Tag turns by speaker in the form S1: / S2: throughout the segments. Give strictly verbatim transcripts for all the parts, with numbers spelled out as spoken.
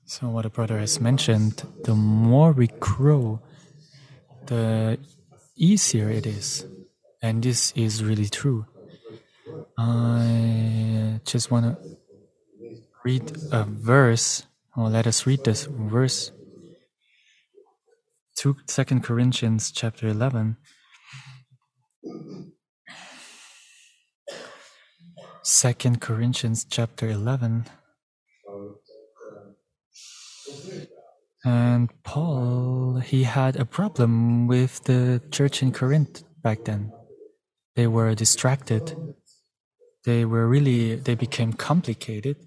S1: So what a brother has mentioned, the more we grow, the easier it is. And this is really true. I just want to read a verse, or let us read this verse. Second Corinthians chapter eleven. Second Corinthians chapter eleven. And Paul, he had a problem with the church in Corinth back then. They were distracted. They were really, they became complicated.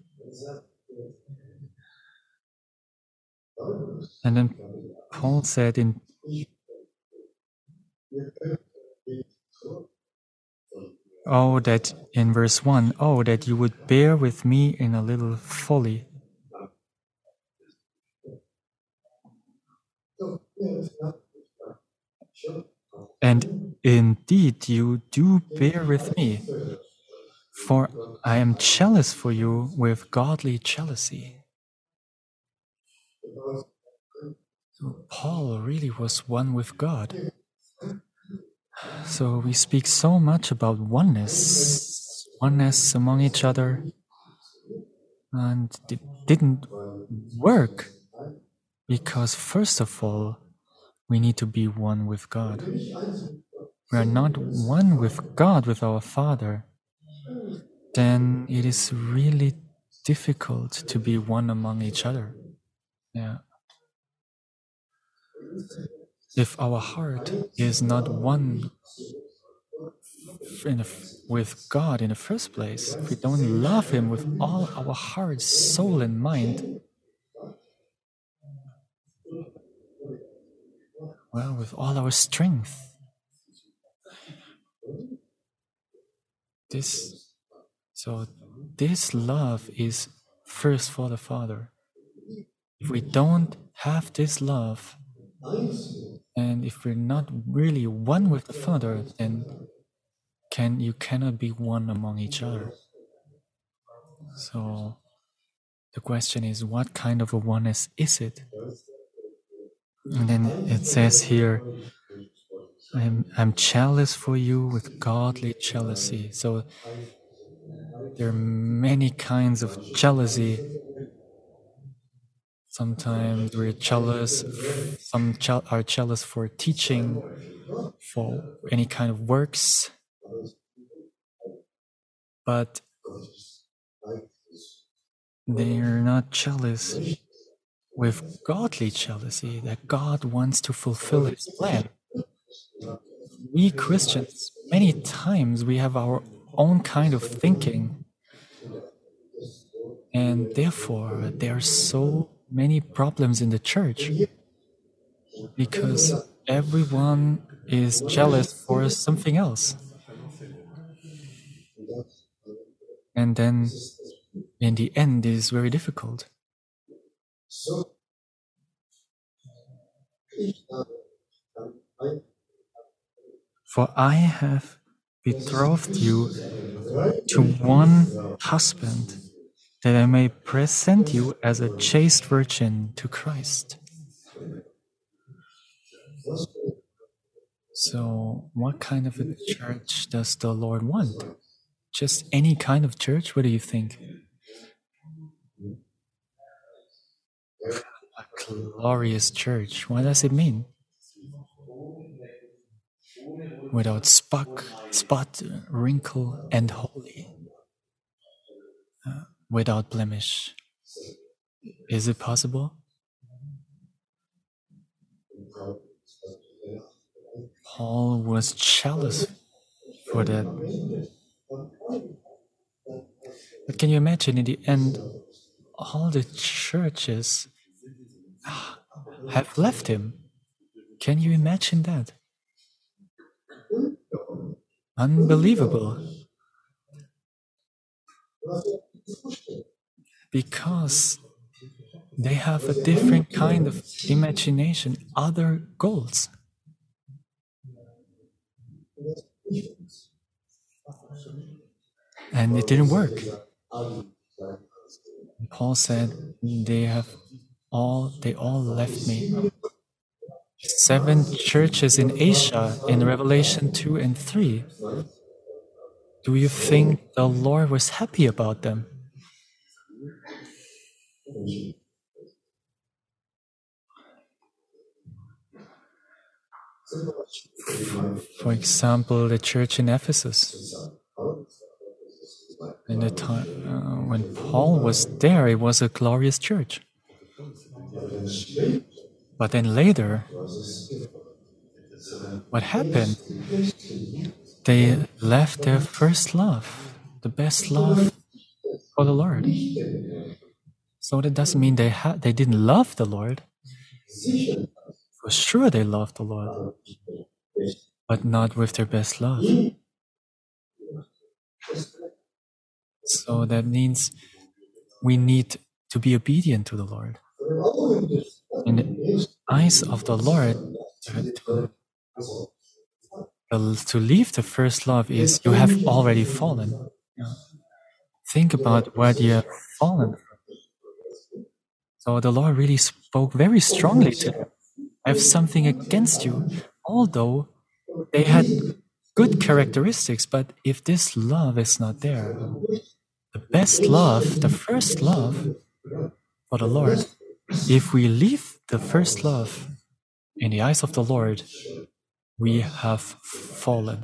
S1: And then Paul said in Oh, that in verse one, oh, that you would bear with me in a little folly. And indeed, you do bear with me, for I am jealous for you with godly jealousy. So Paul really was one with God. So we speak so much about oneness, oneness among each other, and it didn't work because, first of all, we need to be one with God. We are not one with God, with our Father, then it is really difficult to be one among each other. Yeah. If our heart is not one in a, with God in the first place, if we don't love Him with all our heart, soul, and mind, well, with all our strength, this, so this love is first for the Father. If we don't have this love, and if we're not really one with the Father, then can you cannot be one among each other. So the question is, what kind of a oneness is it? And then it says here, I'm, I'm jealous for you with godly jealousy. So there are many kinds of jealousy. Sometimes we're jealous, some je- are jealous for teaching, for any kind of works. But they're not jealous with godly jealousy, that God wants to fulfill His plan. We Christians, many times we have our own kind of thinking, and therefore there are so many problems in the church because everyone is jealous for something else. And then in the end it is very difficult. For I have betrothed you to one husband, that I may present you as a chaste virgin to Christ. So, what kind of a church does the Lord want? Just any kind of church? What do you think? A glorious church. What does it mean? Without spot, spot, wrinkle, and holy. Uh, without blemish. Is it possible? Paul was jealous for that. But can you imagine, in the end, all the churches have left him? Can you imagine that? Unbelievable. Because they have a different kind of imagination, other goals. And it didn't work. Paul said they have all they all left me. Seven churches in Asia in Revelation two and three. Do you think the Lord was happy about them? For example, the church in Ephesus. In the time uh, when Paul was there, it was a glorious church. But then later, what happened? They left their first love, the best love for the Lord. So that doesn't mean they ha- they didn't love the Lord. For sure they loved the Lord, but not with their best love. So that means we need to be obedient to the Lord. In the eyes of the Lord, to, to leave the first love is you have already fallen. Think about what you have fallen from. So the Lord really spoke very strongly to them. I have something against you, although they had good characteristics, but if this love is not there, the best love, the first love for the Lord, if we leave the first love in the eyes of the Lord, we have fallen.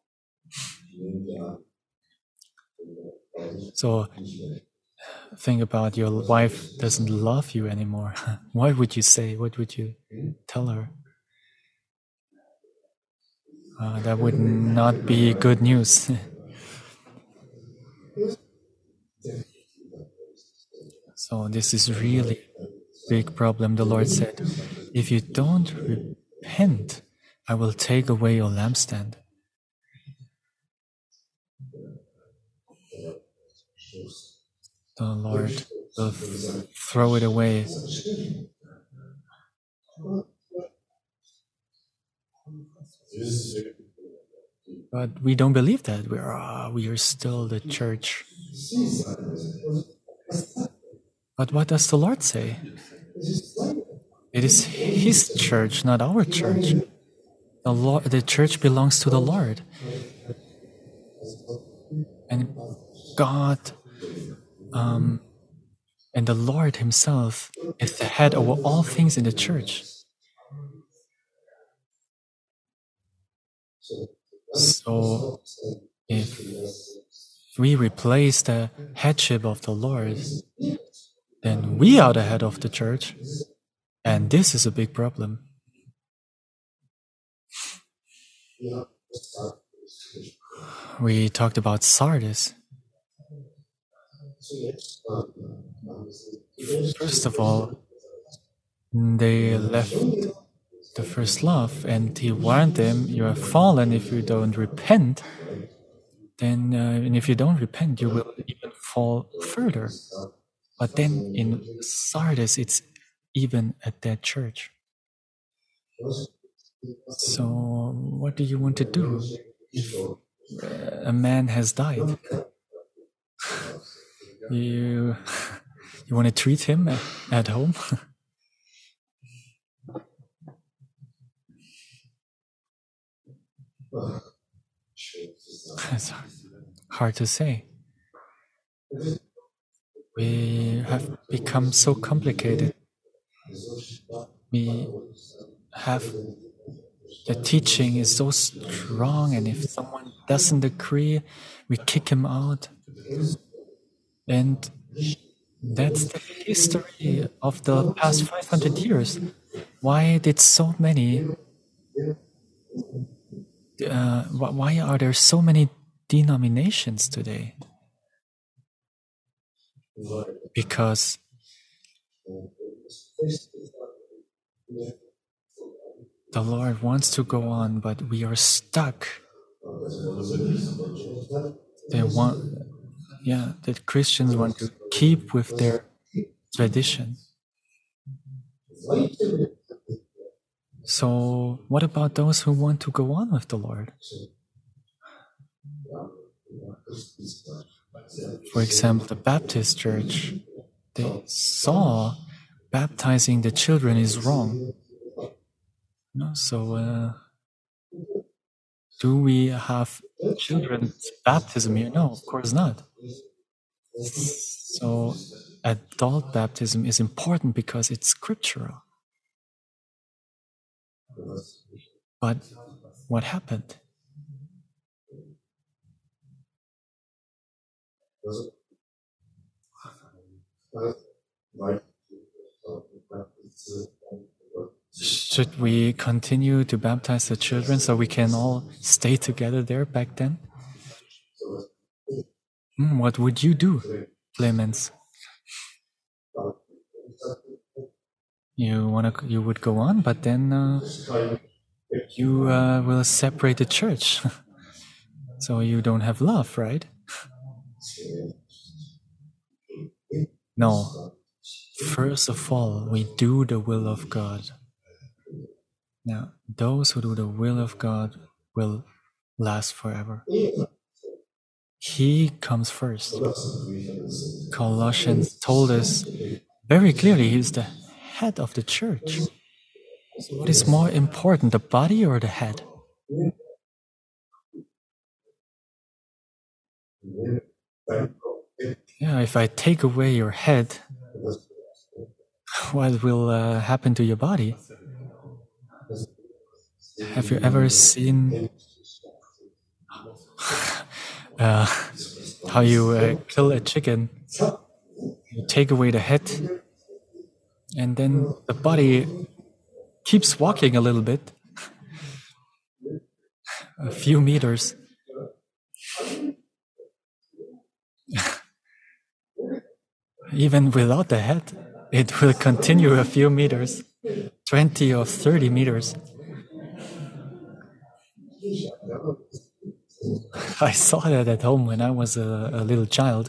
S1: So think about your wife doesn't love you anymore. What would you say? What would you tell her? Uh, that would not be good news. So this is really a big problem. The Lord said, if you don't repent, I will take away your lampstand. The Lord will throw it away. But we don't believe that. We are, uh, we are still the church. But what does the Lord say? It is His church, not our church. The Lord, the church belongs to the Lord. And God um, and the Lord Himself is the head over all things in the church. So if we replace the headship of the Lord, then we are the head of the church, and this is a big problem. We talked about Sardis. First of all, they left the first love, and He warned them, you have fallen if you don't repent. Then, uh, and if you don't repent, you will even fall further. But then in Sardis, it's even at that church. So, what do you want to do if a man has died? You, you want to treat him at home? It's hard to say. We have become so complicated. We have the teaching is so strong, and if someone doesn't agree, we kick him out. And that's the history of the past five hundred years. Why did so many, uh, why are there so many denominations today? Because the Lord wants to go on, but we are stuck. They want, yeah, the Christians want to keep with their tradition. So, what about those who want to go on with the Lord? For example, the Baptist church, they saw baptizing the children is wrong. No, so, uh, do we have children's baptism here? No, of course not. So, adult baptism is important because it's scriptural. But what happened? Should we continue to baptize the children so we can all stay together there back then? Hmm, what would you do, Clemens? You wanna? You would go on, but then uh, you uh, will separate the church, so you don't have love, right? No. First of all, we do the will of God. Now, those who do the will of God will last forever. He comes first. Colossians told us very clearly he is the head of the church. So what is more important, the body or the head? Yeah, if I take away your head, what will uh, happen to your body? Have you ever seen uh, how you uh, kill a chicken? You take away the head, and then the body keeps walking a little bit, a few meters. Even without the head, it will continue a few meters, twenty or thirty meters. I saw that at home when I was a, a little child.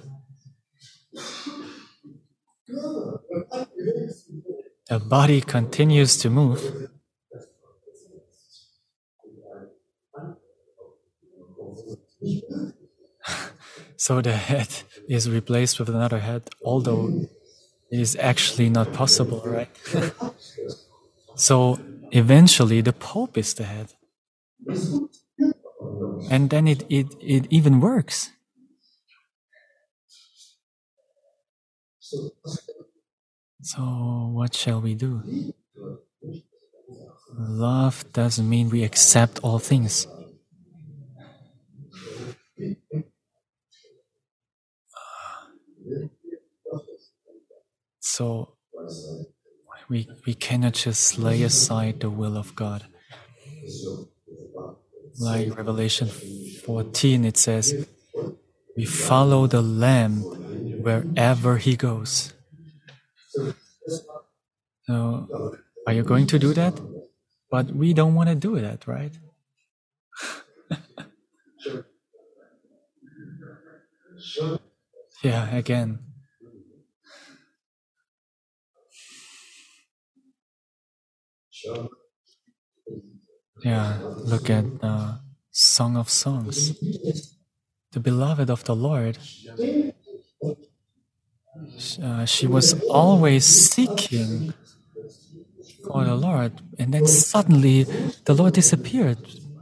S1: The body continues to move. So the head is replaced with another head, although it is actually not possible, right? So eventually the Pope is the head. And then it, it, it even works. So what shall we do? Love doesn't mean we accept all things. So we, we cannot just lay aside the will of God. Like Revelation fourteen, it says, we follow the Lamb wherever he goes. So, are you going to do that? But we don't want to do that, right? Yeah, again. Yeah, look at uh, Song of Songs. The beloved of the Lord, uh, she was always seeking for the Lord, and then suddenly the Lord disappeared.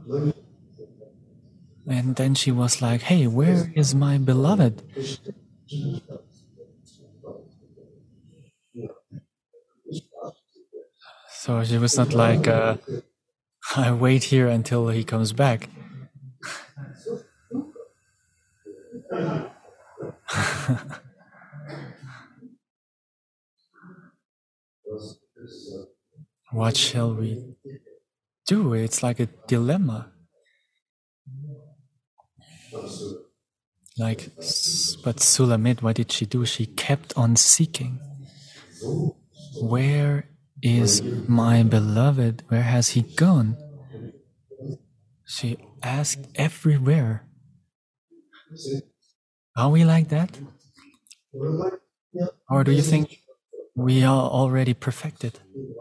S1: And then she was like, hey, where is my beloved? So she was not like, uh, I wait here until he comes back. What shall we do? It's like a dilemma. Like, but Sulamit, what did she do? She kept on seeking. Where is my beloved? Where has he gone? She asked everywhere. Are we like that? Or do you think we are already perfected?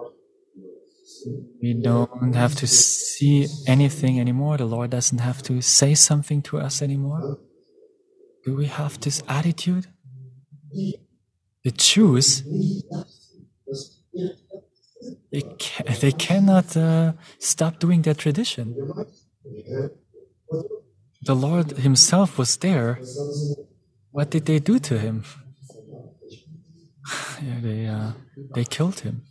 S1: We don't have to see anything anymore. The Lord doesn't have to say something to us anymore. Do we have this attitude? The Jews, They, ca- they cannot uh, stop doing their tradition. The Lord Himself was there. What did they do to Him? Yeah, they, uh, they killed Him.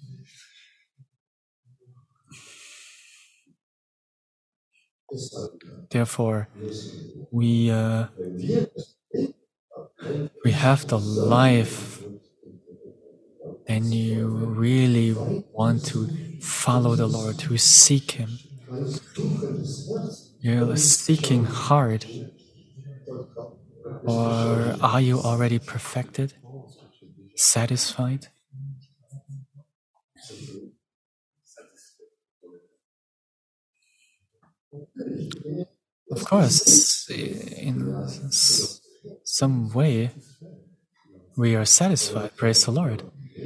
S1: Therefore, we uh, we have the life, and you really want to follow the Lord, to seek Him. You're seeking hard, or are you already perfected, satisfied? Of course, in some way, we are satisfied, praise the Lord.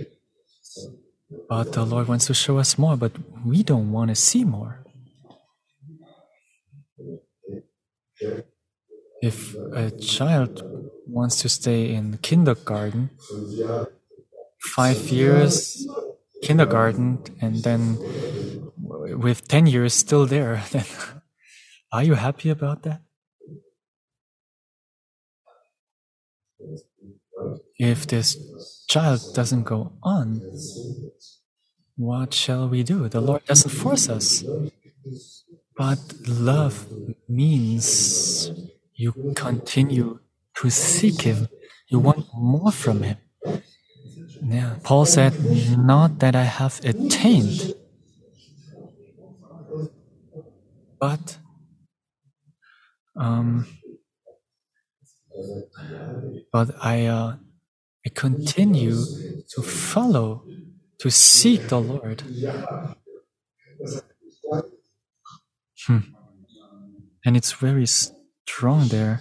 S1: But the Lord wants to show us more, but we don't want to see more. If a child wants to stay in kindergarten, five years kindergarten, and then with ten years still there, then are you happy about that? If this child doesn't go on, what shall we do? The Lord doesn't force us. But love means you continue to seek Him. You want more from Him. Yeah, Paul said, not that I have attained, but um, but I, uh, I continue to follow, to seek the Lord. Hmm. And it's very strong there.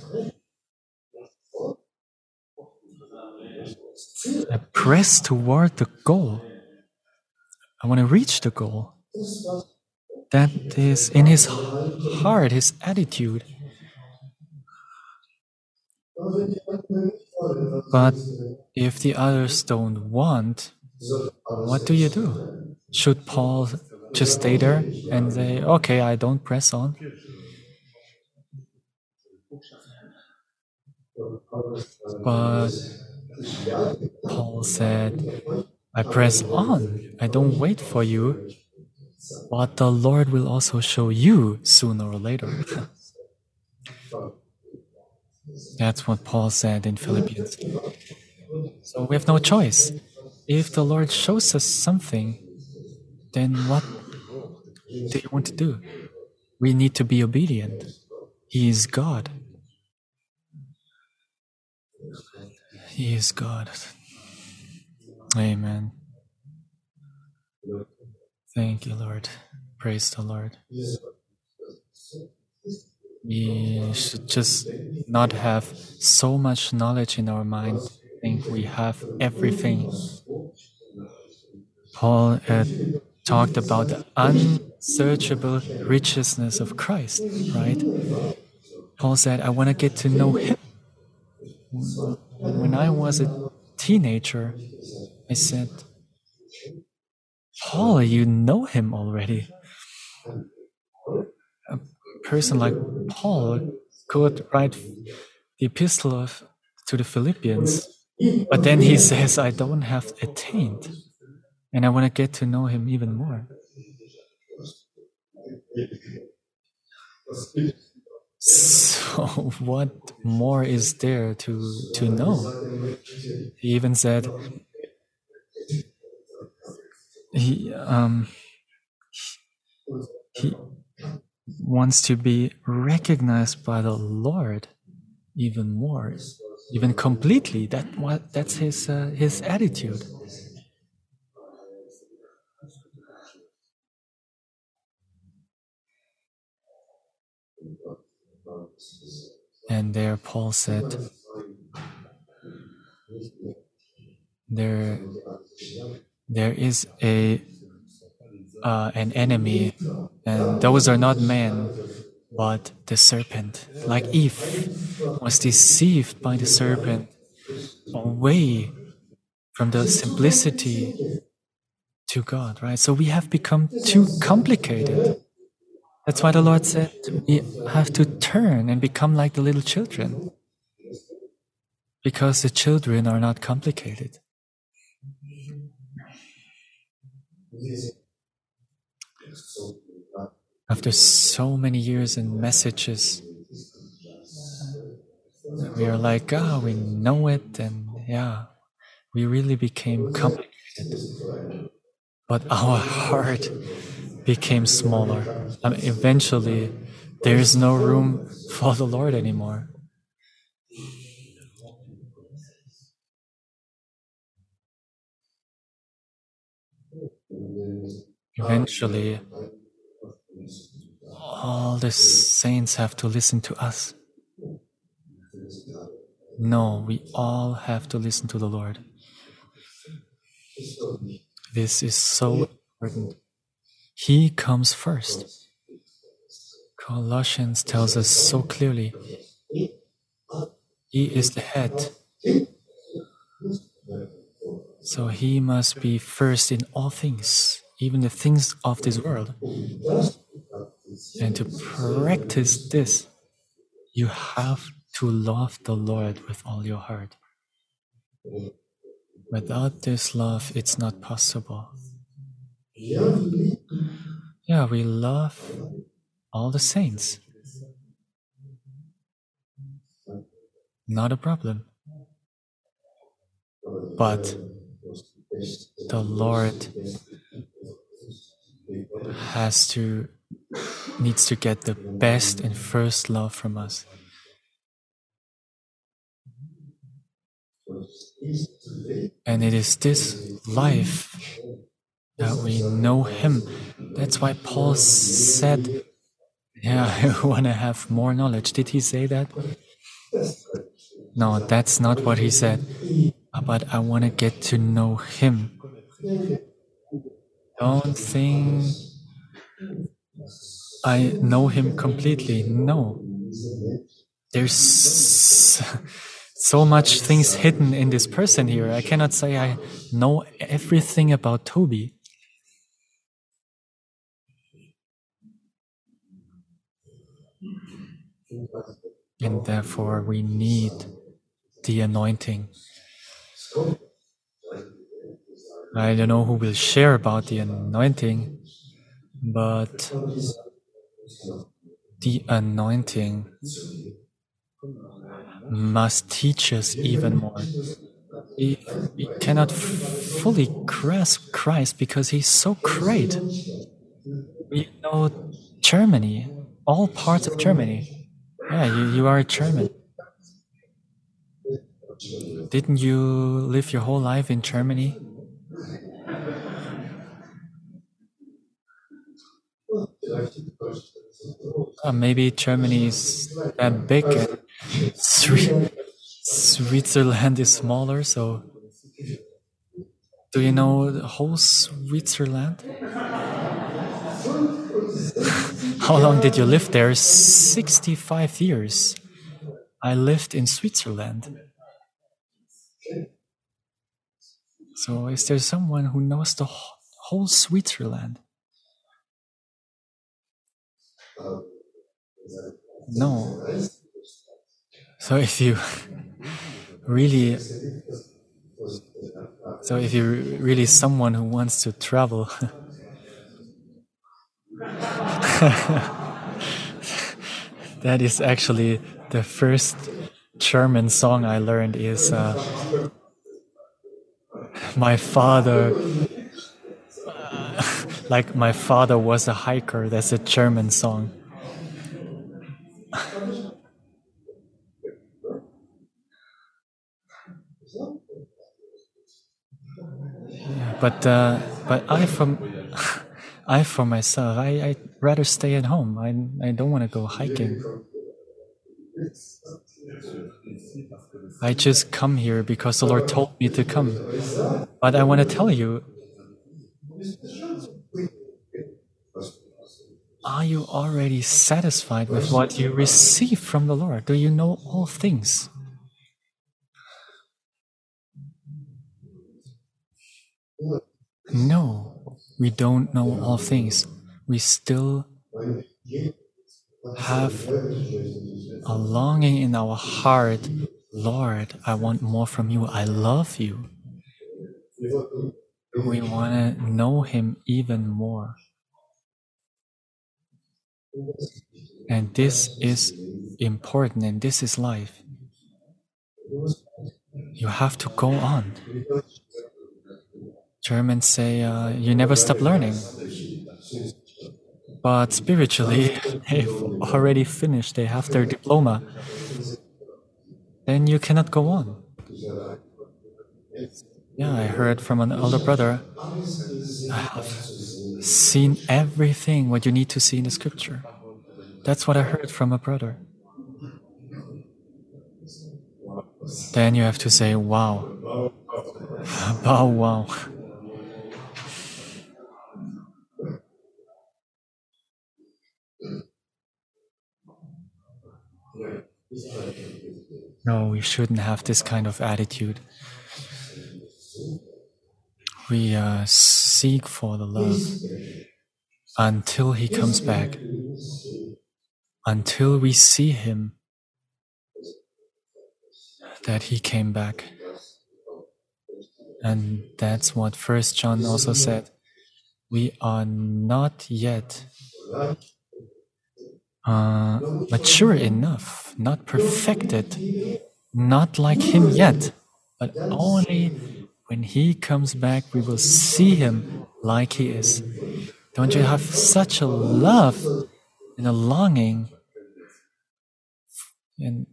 S1: I press toward the goal. I want to reach the goal. That is in his heart, his attitude. But if the others don't want, what do you do? Should Paul just stay there and say, okay, I don't press on? But Paul said, I press on. I don't wait for you. But the Lord will also show you sooner or later. That's what Paul said in Philippians. So we have no choice. If the Lord shows us something, then what do you want to do? We need to be obedient. He is God. He is God. Amen. Thank you, Lord. Praise the Lord. We should just not have so much knowledge in our mind, think we have everything. Paul uh, talked about the unsearchable richness of Christ, right? Paul said, I want to get to know Him. When I was a teenager, I said, Paul, you know Him already. A person like Paul could write the epistle of, to the Philippians, but then he says, I don't have attained, and I want to get to know Him even more. So what more is there to, to know? He even said, he, um, he wants to be recognized by the Lord even more, even completely. That what that's his uh, his attitude. And there Paul said, there there is a uh, an enemy, and those are not men, but the serpent. Like Eve was deceived by the serpent away from the simplicity to God, right? So we have become too complicated. That's why the Lord said we have to turn and become like the little children. Because the children are not complicated. After so many years and messages, we are like, ah, oh, we know it, and yeah, we really became complicated. But our heart became smaller. I mean, eventually, there is no room for the Lord anymore. Eventually, all the saints have to listen to us. No, we all have to listen to the Lord. This is so important. He comes first. Colossians tells us so clearly. He is the head. So he must be first in all things, even the things of this world. And to practice this, you have to love the Lord with all your heart. Without this love, it's not possible. Yeah, we love all the saints. Not a problem. But the Lord has to, needs to get the best and first love from us. And it is this life that we know Him. That's why Paul said, yeah, I want to have more knowledge. Did he say that? No, that's not what he said. But I want to get to know Him. Don't think I know Him completely. No. There's so much things hidden in this person here. I cannot say I know everything about Toby. And therefore we need the anointing. I don't know who will share about the anointing, but the anointing must teach us even more. We, we cannot f- fully grasp Christ because He's so great. We know Germany, all parts of Germany. Yeah, you, you are German. Didn't you live your whole life in Germany? Uh, maybe Germany is that big and Switzerland is smaller, so do you know the whole Switzerland? How long did you live there? sixty-five years. I lived in Switzerland. So is there someone who knows the whole Switzerland? No. So if you really, so if you're really someone who wants to travel, that is actually the first German song I learned is uh, my father, uh, like my father was a hiker. That's a German song. Yeah, but uh, but I from I for myself, I I rather stay at home. I I don't want to go hiking. I just come here because the Lord told me to come. But I want to tell you, are you already satisfied with what you receive from the Lord? Do you know all things? No. we don't know all things, we still have a longing in our heart. Lord, I want more from you. I love you. We want to know him even more. And this is important, and this is life. You have to go on. Germans say, uh, you never stop learning. But spiritually, they've already finished, they have their diploma. Then you cannot go on. Yeah, I heard from an older brother, I have seen everything what you need to see in the scripture. That's what I heard from a brother. Then you have to say, wow. Wow, wow. No, we shouldn't have this kind of attitude. We uh, seek for the love until he comes back, until we see him, that he came back. And that's what First John also said. We are not yet uh, mature enough, not perfected, not like him yet, but only when he comes back, we will see him like he is. Don't you have such a love and a longing? And,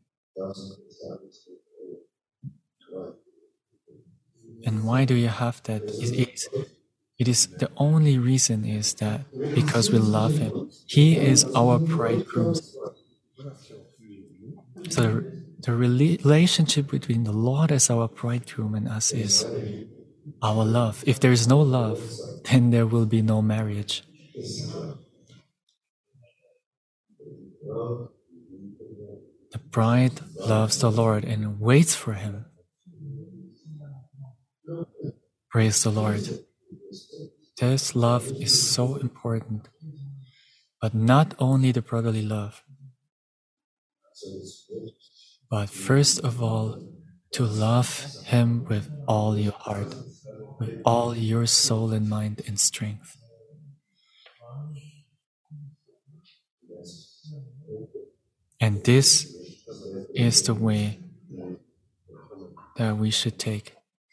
S1: and why do you have that? It is, it is the only reason is that because we love him. He is our bridegroom. So the, the relationship between the Lord as our bridegroom and us is our love. If there is no love, then there will be no marriage. The bride loves the Lord and waits for him. Praise the Lord. This love is so important. But not only the brotherly love, but first of all, to love him with all your heart, with all your soul and mind and strength. And this is the way that we should take.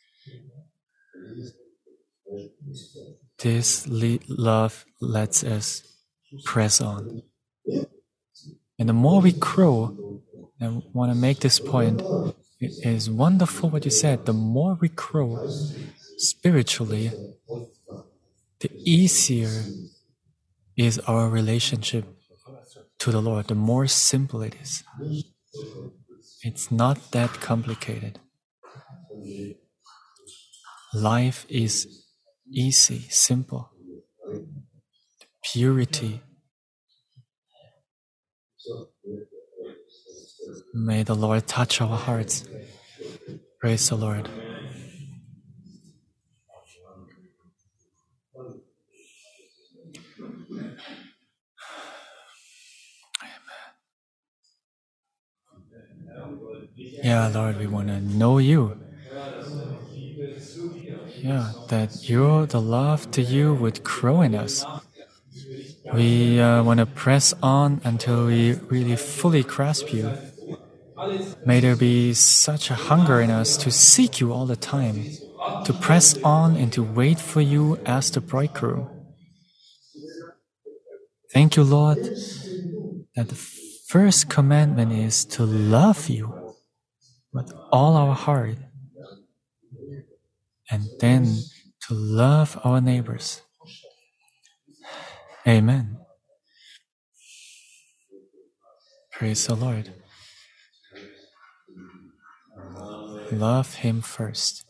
S1: This love lets us press on. And the more we grow, I want to make this point, it is wonderful what you said, the more we grow spiritually, the easier is our relationship to the Lord, the more simple it is. It's not that complicated. Life is easy, simple. Purity. May the Lord touch our hearts. Praise the Lord. Yeah, Lord, we want to know you. Yeah, that your the love to you would grow in us. We uh, want to press on until we really fully grasp you. May there be such a hunger in us to seek you all the time, to press on and to wait for you as the bridegroom. Thank you, Lord, that the first commandment is to love you with all our heart, and then to love our neighbors. Amen. Praise the Lord. Love him first.